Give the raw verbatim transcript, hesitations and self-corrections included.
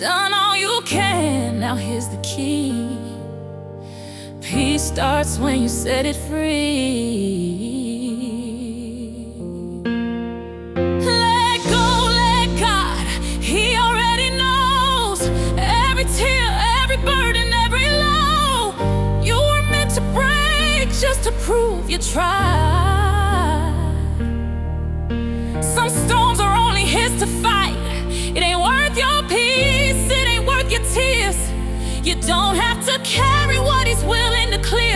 Done all you can, now here's the key. Peace starts when you set it free. Let go, let God, He already knows every tear, every burden, every low. You were meant to break just to prove you tried. Some storms are only His to fight. It ain't worth your peace, it ain't worth your tears. You don't have to carry what He's willing to clear.